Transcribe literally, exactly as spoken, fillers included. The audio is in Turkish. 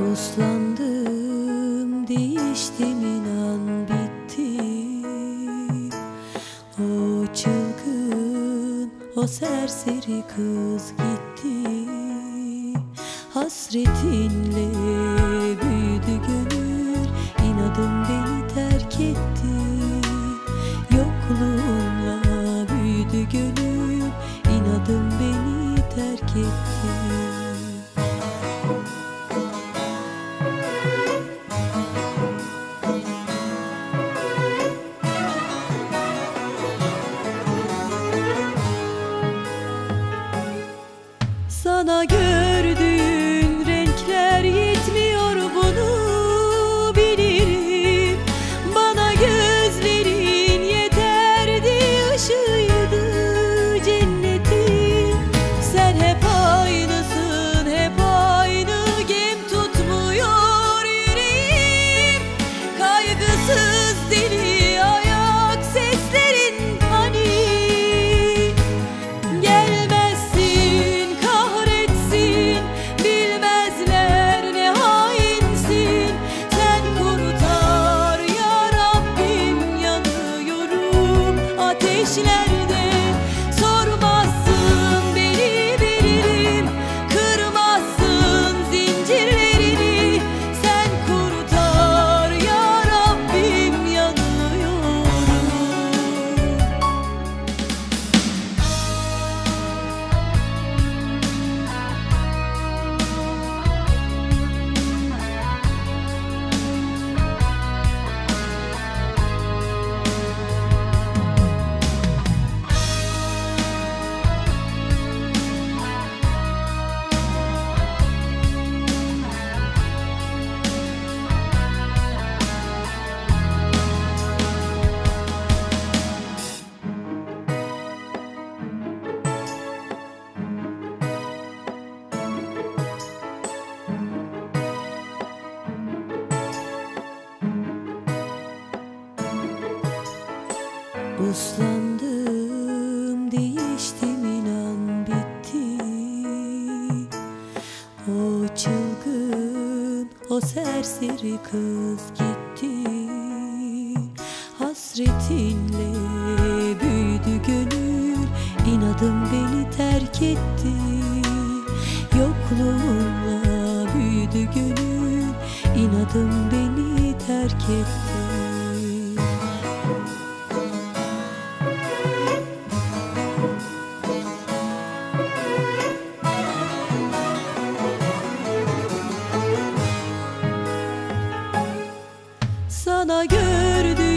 Uslandım, değiştim, inan bitti. O çılgın, o serseri kız gitti. Hasretinle büyüdü gönül, inadım beni terk etti. Yokluğunla büyüdü gönül, inadım beni terk etti. Sana gördüğün renkler yetmiyor, bunu bilirim. Bana gözlerin yeterdi, ışığıydı cennetin. Sen hep aynısın, hep aynı, gem tutmuyor yüreğim. Kaygısız deli ayak seslerin hani gelmezsin, kahretsin, bilmezler ne hainsin. Sen kurtar ya Rabbim, yanıyorum ateşlerde. Sormazsın beni, bilirim, kırmazsın zincirlerini. Sen kurtar ya Rabbim, yanıyorum. Uslandım, değiştim, inan bitti. O çılgın, o serseri kız gitti. Hasretinle büyüdü gönül, inadım beni terk etti. Yokluğunla büyüdü gönül, inadım beni terk etti. Sana gördüm